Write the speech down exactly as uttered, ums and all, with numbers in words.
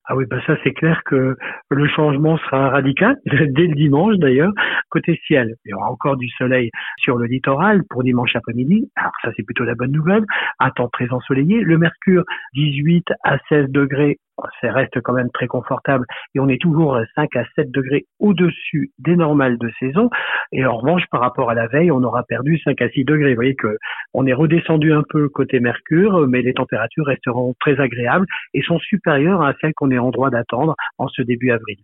Ah oui, bah ça c'est clair que le changement sera radical, dès le dimanche d'ailleurs. Côté ciel, il y aura encore du soleil sur le littoral pour dimanche après-midi. Alors ça c'est plutôt la bonne nouvelle. Un temps très ensoleillé. Le mercure, dix-huit à seize degrés, ça reste quand même très confortable. Et on est toujours cinq à sept degrés au-dessus des normales de saison. Et en revanche, par rapport à la veille, on aura perdu cinq à six degrés. Vous voyez que on est redescendu un peu côté mercure, mais les températures resteront très agréables et sont supérieures à celles qu'on est en droit d'attendre en ce début avril.